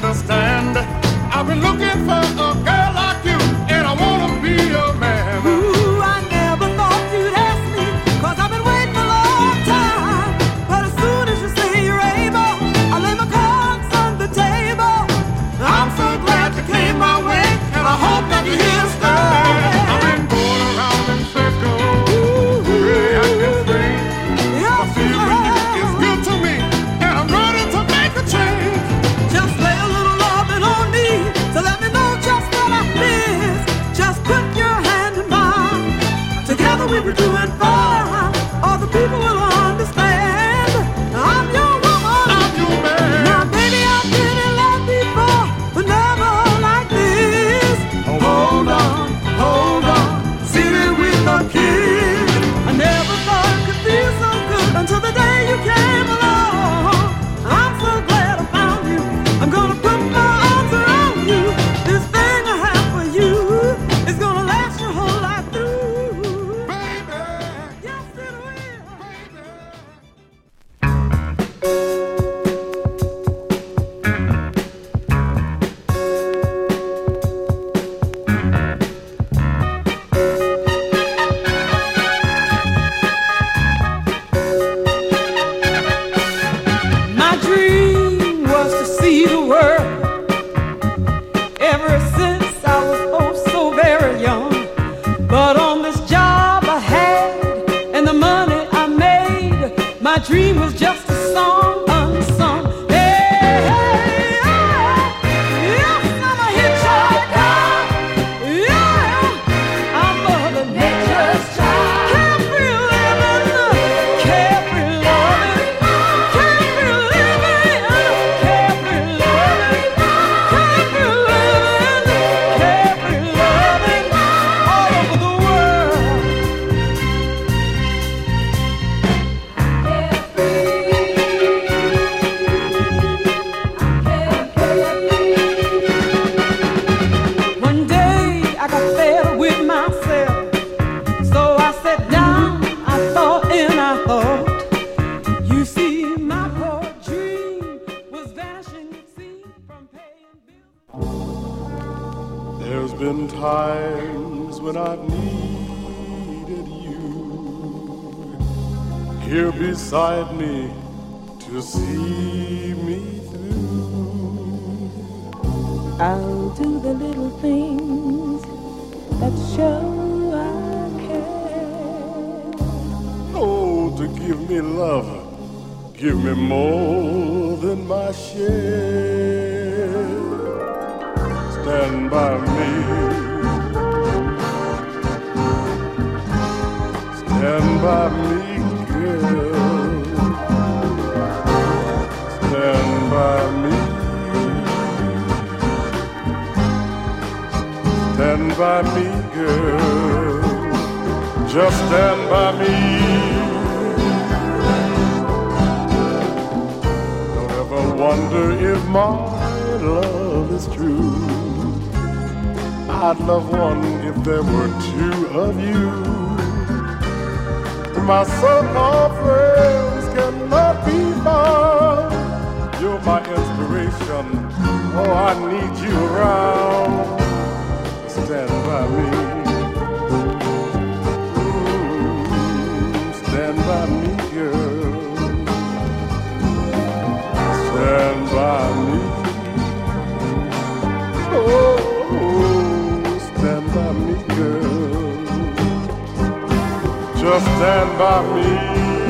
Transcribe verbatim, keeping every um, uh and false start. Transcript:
understand. I've been looking for a girl like you, and I wanna be your man. Ooh, I never thought you'd ask me, 'cause I've been waiting a long time. But as soon as you say you're able, I lay my cards on the table. I'm so glad you came my way, and I hope that you're here to stay. I've been going around in circles, really acting strange. Yes, My feeling is good to me, and I'm ready to make a change. just lay a little loving on me to let me know just what I miss. Just put your hand in mine. Together we were doing fine. All the people will understand. I'm your woman. I'm your man. Now, baby, I've been in love before, but never like this. Hold on, hold on, see me with a kiss. I never thought it could feel so good until the day you came along. I'm so glad I found you. I'm gonna put my arms around you. This thing I have for you is gonna last your whole life through. Baby, Yes, it will. baby. My dream was to see the world. Ever since I was oh so very young. But on this job I had and the money I made, my dream was just a song unsung. Hey, hey, yeah. Yes, I'm a hitchhiker. Yeah, I'm Mother Nature's child. Carefree living, carefree loving, carefree living, carefree loving, carefree living, carefree loving, all over the world. One day I got fed with myself, so I sat down, I thought and I thought. You see, my poor dream was vanishing, it seemed, from paying bills. There's been times when I've needed you here beside me to see me through. I'll do the little things that show I care. Oh, to give me love, give me more than my share. Stand by me, stand by me, girl. Stand by me, stand by me, girl. Just stand by me. Don't ever wonder if my love is true. I'd love one if there were two of you. My so-called friends cannot be found. You're my inspiration. Oh, I need you around. Stand by me. Ooh, stand by me, girl. Stand by me. Oh, stand by me, girl. Just stand by me.